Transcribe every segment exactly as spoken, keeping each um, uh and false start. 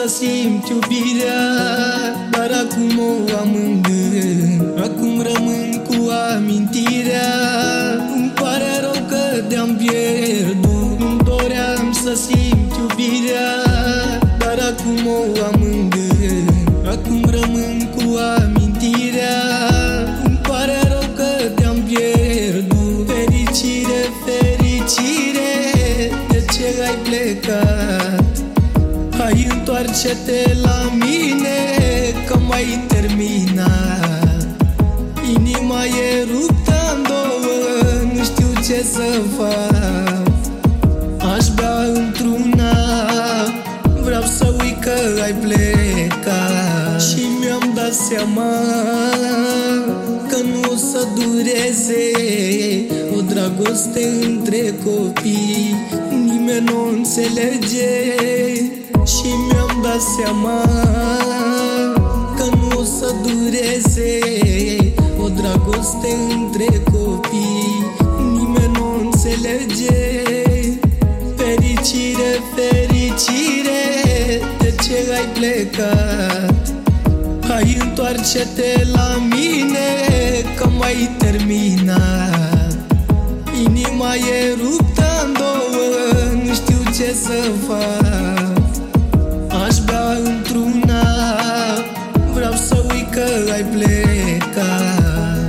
să simt iubirea, dar acum o am în gând. Acum rămân cu amintirea. Îmi pare rău că te-am pierdut. Nu doream să simt iubirea, dar acum o am în gând. Acum rămân cu amintirea. Îmi pare rău că te-am pierdut. Fericire, fericire, de ce ai plecat? Hai, întoarce-te la mine, că m-ai terminat. Inima e ruptă în două, nu știu ce să fac. Aș bea într-una, vreau să uit că ai plecat. Și mi-am dat seama că nu o să dureze o dragoste între copii. Nimeni nu înțelege. Și mi-am dat seama că nu o să dureze o dragoste între copii. Nimeni nu înțelege. Fericire, fericire, de ce ai plecat? Hai, întoarce-te la mine, că m-ai terminat. Inima e ruptă în două, nu știu ce să fac. Aș bea într-una, vreau să uit că ai plecat.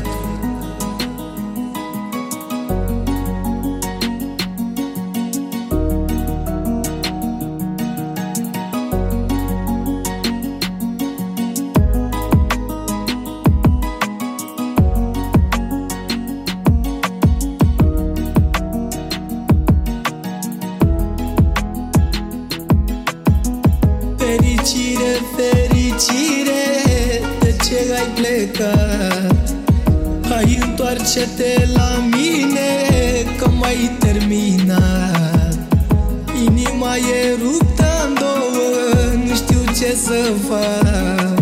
Fericire, fericire, de ce ai plecat? Hai, întoarce-te la mine, că m-ai terminat. Inima e ruptă în două, nu știu ce să fac.